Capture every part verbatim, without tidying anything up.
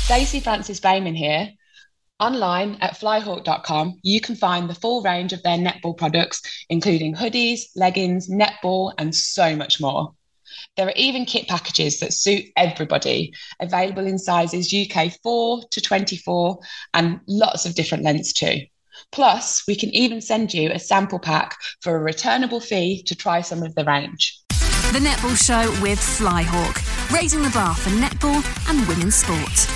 Stacey Francis Bayman here. Online at flyhawk dot com, you can find the full range of their netball products, including hoodies, leggings, netball, and so much more. There are even kit packages that suit everybody, available in sizes U K four to twenty-four and lots of different lengths too. Plus, we can even send you a sample pack for a returnable fee to try some of the range. The Netball Show with Flyhawk, raising the bar for netball and women's sport.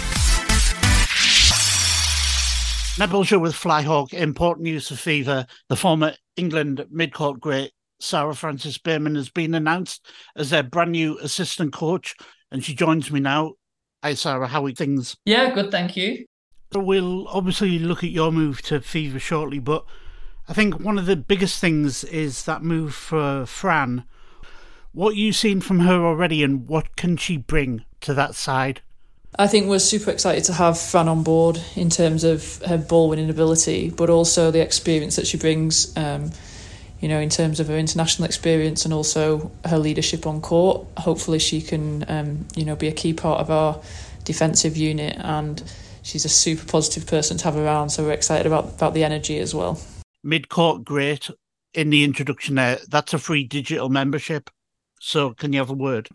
Netball Show with Flyhawk. Important news for Fever. The former England mid-court great Sarah Francis Bayman has been announced as their brand new assistant coach, and she joins me now. Hi Sarah, how are things? Yeah, good, thank you. So we'll obviously look at your move to Fever shortly, but I think one of the biggest things is that move for Fran. What you've seen from her already, and what can she bring to that side? I think we're super excited to have Fran on board in terms of her ball winning ability, but also the experience that she brings, um, you know, in terms of her international experience and also her leadership on court. Hopefully she can, um, you know, be a key part of our defensive unit, and she's a super positive person to have around, so we're excited about, about the energy as well. Mid-court great, in the introduction there, that's a free digital membership. So can you have a word?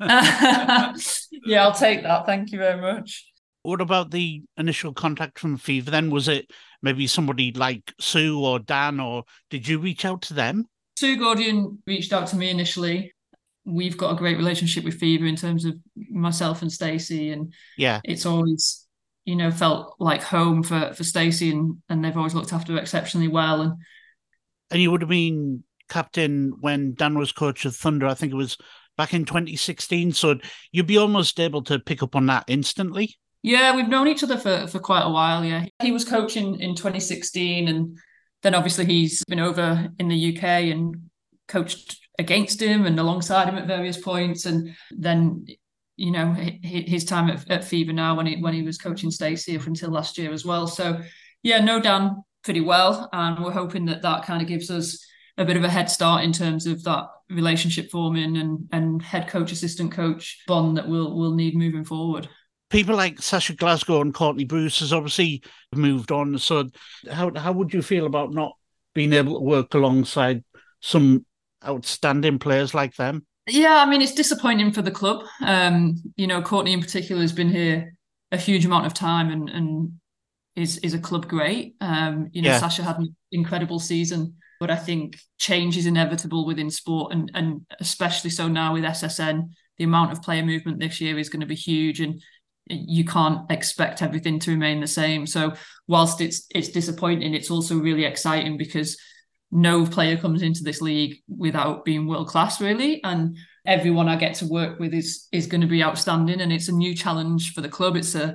Yeah, I'll take that. Thank you very much. What about the initial contact from Fever then? Was it maybe somebody like Sue or Dan, or did you reach out to them? Sue Gordian reached out to me initially. We've got a great relationship with Fever in terms of myself and Stacey, and yeah, it's always, you know, felt like home for, for Stacey, and, and they've always looked after her exceptionally well. And and you would have been captain when Dan was coach of Thunder, I think it was back in twenty sixteen, so you'd be almost able to pick up on that instantly. Yeah, we've known each other for, for quite a while, yeah. He was coaching in twenty sixteen, and then obviously he's been over in the U K and coached against him and alongside him at various points, and then, you know, his time at, at Fever now when he when he was coaching Stacey up until last year as well. So yeah, know Dan pretty well, and we're hoping that that kind of gives us a bit of a head start in terms of that relationship forming and, and head coach, assistant coach bond that we'll, we'll need moving forward. People like Sasha Glasgow and Courtney Bruce has obviously moved on. So how how would you feel about not being able to work alongside some outstanding players like them? Yeah, I mean, it's disappointing for the club. Um, you know, Courtney in particular has been here a huge amount of time and, and is, is a club great. Um, you know, yeah. Sasha had an incredible season. But I think change is inevitable within sport, and, and especially so now with S S N, the amount of player movement this year is going to be huge, and you can't expect everything to remain the same. So whilst it's it's disappointing, it's also really exciting because no player comes into this league without being world class, really. And everyone I get to work with is is going to be outstanding, and it's a new challenge for the club. It's a,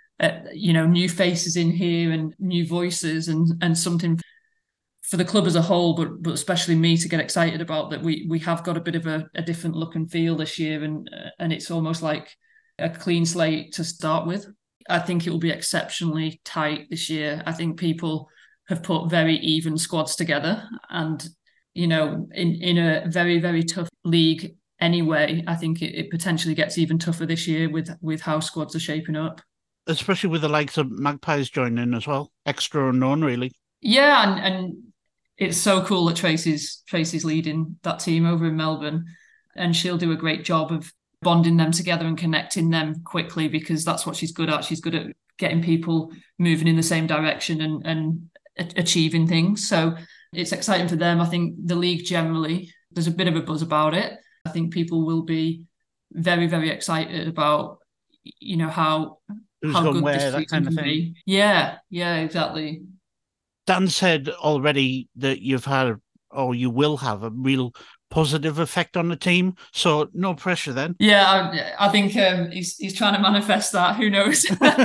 a you know, new faces in here and new voices, and and something for the club as a whole, but but especially me to get excited about that. We we have got a bit of a, a different look and feel this year, and uh, and it's almost like a clean slate to start with. I think it will be exceptionally tight this year. I think people have put very even squads together, and you know, in in a very very tough league anyway, I think it, it potentially gets even tougher this year with with how squads are shaping up, especially with the likes of Magpies joining as well. Extra unknown, really. Yeah, and and. It's so cool that Tracy's Tracy's leading that team over in Melbourne, and she'll do a great job of bonding them together and connecting them quickly, because that's what she's good at. She's good at getting people moving in the same direction and, and achieving things. So it's exciting for them. I think the league generally, there's a bit of a buzz about it. I think people will be very, very excited about, you know, how, Who's how gone good where, this that season kind of can thing. be. Yeah, yeah, exactly. Dan said already that you've had, or you will have, a real positive effect on the team. So no pressure then. Yeah, I, I think um, he's he's trying to manifest that. Who knows?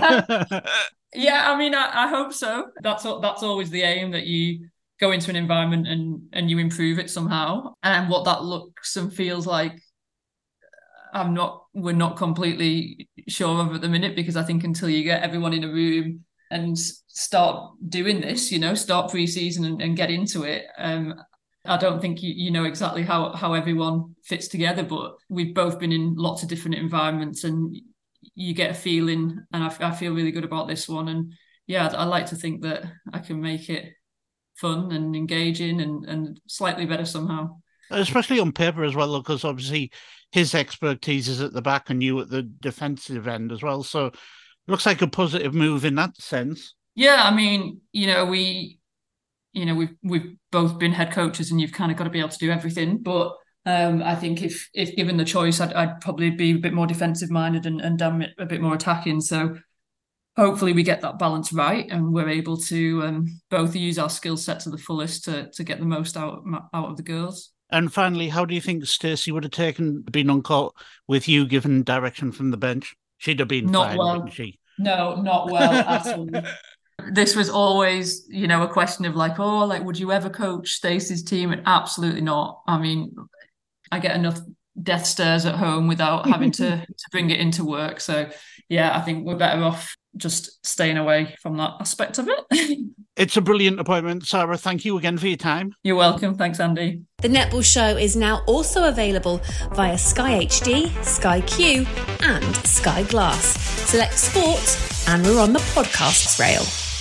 Yeah, I mean, I, I hope so. That's that's always the aim, that you go into an environment and and you improve it somehow. And what that looks and feels like, I'm not. We're not completely sure of at the minute, because I think until you get everyone in a room and start doing this, you know, start pre-season and, and get into it. Um, I don't think you, you know exactly how, how everyone fits together, but we've both been in lots of different environments, and you get a feeling, and I, I feel really good about this one. And yeah, I, I like to think that I can make it fun and engaging and, and slightly better somehow. Especially on paper as well, because obviously his expertise is at the back and you at the defensive end as well. So it looks like a positive move in that sense. Yeah, I mean, you know, we, you know, we've we've both been head coaches, and you've kind of got to be able to do everything. But um, I think if if given the choice, I'd, I'd probably be a bit more defensive minded and, and damn it, a bit more attacking. So hopefully we get that balance right, and we're able to um, both use our skill set to the fullest to to get the most out out of the girls. And finally, how do you think Stacey would have taken being on court with you given direction from the bench? She'd have been not fine, well. wouldn't she? No, not well at all. This was always, you know, a question of like, oh, like, would you ever coach Stacey's team? And absolutely not. I mean, I get enough death stares at home without having to, to bring it into work. So, yeah, I think we're better off just staying away from that aspect of it. It's a brilliant appointment, Sarah. Thank you again for your time. You're welcome. Thanks, Andy. The Netball Show is now also available via Sky H D, Sky Q and Sky Glass. Select sport and we're on the podcasts rail.